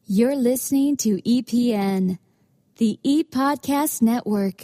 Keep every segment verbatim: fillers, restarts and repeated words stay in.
You're listening to E P N, the E-Podcast Network.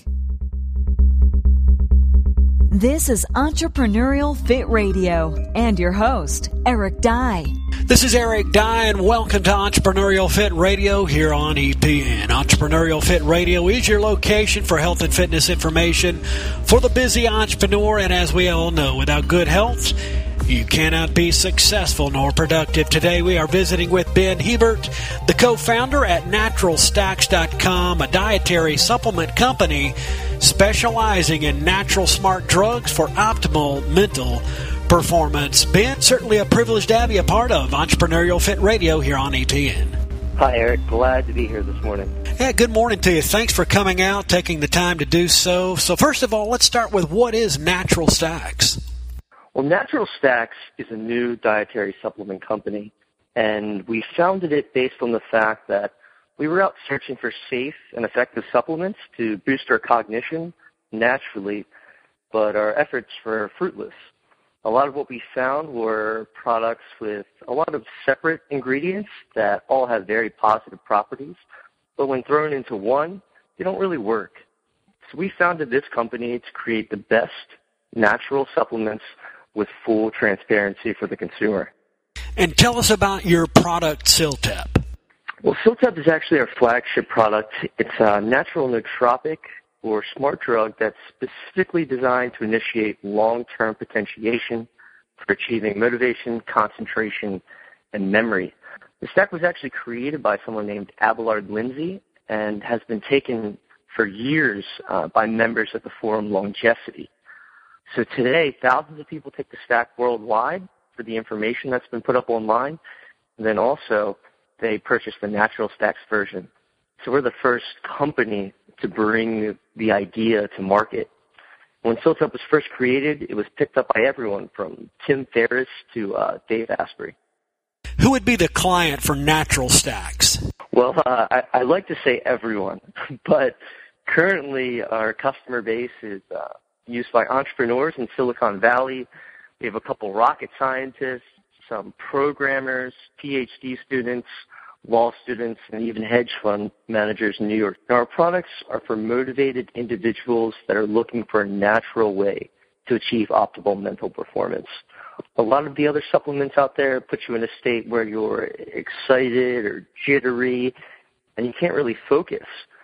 This is Entrepreneurial Fit Radio and your host, Eric Dye. This is Eric Dye, and welcome to Entrepreneurial Fit Radio here on E P N. Entrepreneurial Fit Radio is your location for health and fitness information for the busy entrepreneur, and as we all know, without good health, you cannot be successful nor productive. Today we are visiting with Ben Hebert, the co-founder at Natural Stacks dot com, a dietary supplement company specializing in natural smart drugs for optimal mental performance. Ben, certainly a privilege to have you a part of Entrepreneurial Fit Radio here on E P N. Hi, Eric. Glad to be here this morning. Yeah, good morning to you. Thanks for coming out, taking the time to do so. So first of all, let's start with what is Natural Stacks? Well, Natural Stacks is a new dietary supplement company, and we founded it based on the fact that we were out searching for safe and effective supplements to boost our cognition naturally, but our efforts were fruitless. A lot of what we found were products with a lot of separate ingredients that all have very positive properties, but when thrown into one, they don't really work. So we founded this company to create the best natural supplements with full transparency for the consumer. And tell us about your product, Siltep. Well, Siltep is actually our flagship product. It's a natural nootropic or smart drug that's specifically designed to initiate long-term potentiation for achieving motivation, concentration, and memory. The stack was actually created by someone named Abelard Lindsay and has been taken for years uh, by members of the forum Longevity. So today, thousands of people take the stack worldwide for the information that's been put up online, and then also they purchase the Natural Stacks version. So we're the first company to bring the idea to market. When Siltep was first created, it was picked up by everyone from Tim Ferriss to uh, Dave Asprey. Who would be the client for Natural Stacks? Well, uh, I, I like to say everyone, but currently our customer base is uh, used by entrepreneurs in Silicon Valley. We have a couple rocket scientists, some programmers, P H D students, law students, and even hedge fund managers in New York. Now, our products are for motivated individuals that are looking for a natural way to achieve optimal mental performance. A lot of the other supplements out there put you in a state where you're excited or jittery, and you can't really focus.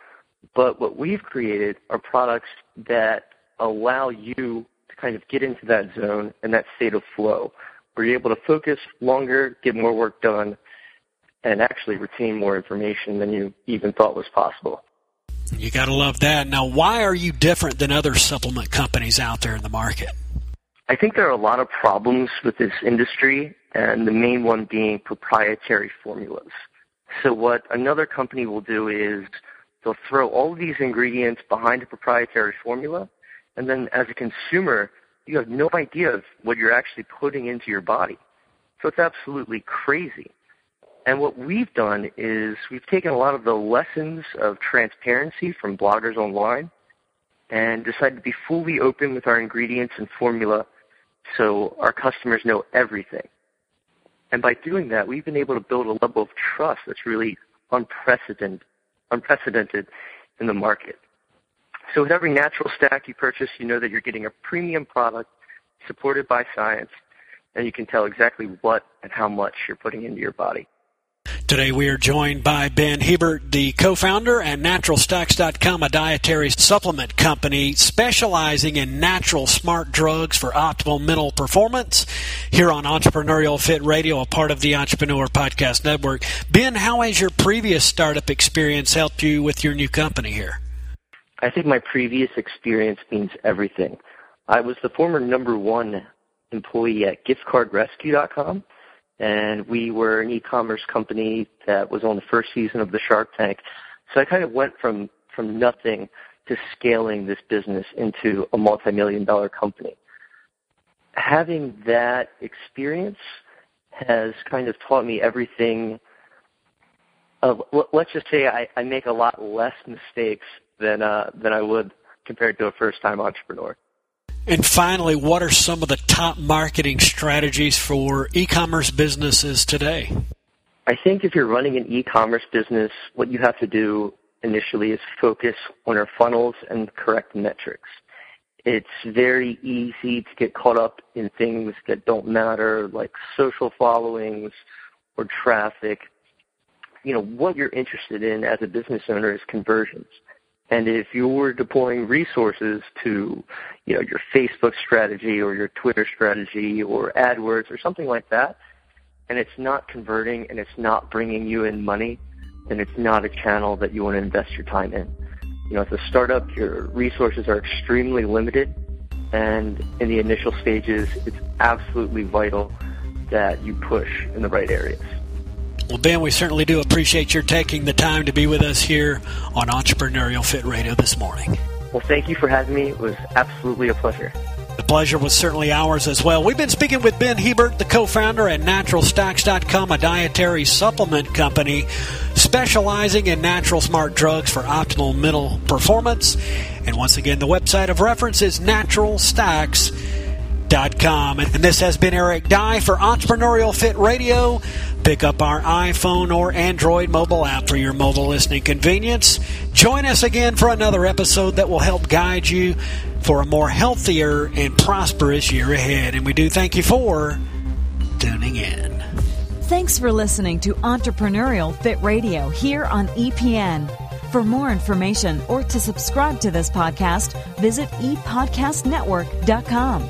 But what we've created are products that allow you to kind of get into that zone and that state of flow, where you're able to focus longer, get more work done, and actually retain more information than you even thought was possible. You got to love that. Now, why are you different than other supplement companies out there in the market? I think there are a lot of problems with this industry, and the main one being proprietary formulas. So what another company will do is they'll throw all of these ingredients behind a proprietary formula, and then as a consumer, you have no idea of what you're actually putting into your body. So it's absolutely crazy. And what we've done is we've taken a lot of the lessons of transparency from bloggers online and decided to be fully open with our ingredients and formula so our customers know everything. And by doing that, we've been able to build a level of trust that's really unprecedented, unprecedented in the market. So with every Natural Stack you purchase, you know that you're getting a premium product supported by science, and you can tell exactly what and how much you're putting into your body. Today we are joined by Ben Hebert, the co-founder at Natural Stacks dot com, a dietary supplement company specializing in natural smart drugs for optimal mental performance, here on Entrepreneurial Fit Radio, a part of the Entrepreneur Podcast Network. Ben, how has your previous startup experience helped you with your new company here? I think my previous experience means everything. I was the former number one employee at gift card rescue dot com. And we were an e-commerce company that was on the first season of the Shark Tank. So I kind of went from, from nothing to scaling this business into a multi-million dollar company. Having that experience has kind of taught me everything. Of, let's just say I, I make a lot less mistakes than uh, than I would compared to a first-time entrepreneur. And finally, what are some of the top marketing strategies for e-commerce businesses today? I think if you're running an e-commerce business, what you have to do initially is focus on your funnels and correct metrics. It's very easy to get caught up in things that don't matter, like social followings or traffic. You know, what you're interested in as a business owner is conversions. And if you're deploying resources to, you know, your Facebook strategy or your Twitter strategy or AdWords or something like that, and it's not converting and it's not bringing you in money, then it's not a channel that you want to invest your time in. You know, as a startup, your resources are extremely limited, and in the initial stages, it's absolutely vital that you push in the right areas. Well, Ben, we certainly do appreciate your taking the time to be with us here on Entrepreneurial Fit Radio this morning. Well, thank you for having me. It was absolutely a pleasure. The pleasure was certainly ours as well. We've been speaking with Ben Hebert, the co-founder at Natural Stacks dot com, a dietary supplement company specializing in natural smart drugs for optimal mental performance. And once again, the website of reference is Natural Stacks dot com. And this has been Eric Dye for Entrepreneurial Fit Radio. Pick up our iPhone or Android mobile app for your mobile listening convenience. Join us again for another episode that will help guide you for a more healthier and prosperous year ahead. And we do thank you for tuning in. Thanks for listening to Entrepreneurial Fit Radio here on E P N. For more information or to subscribe to this podcast, visit e podcast network dot com.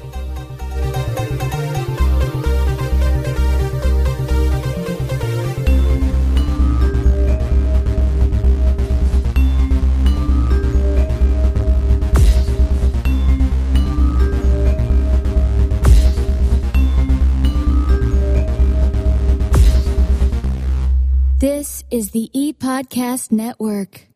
This is the E-Podcast Network.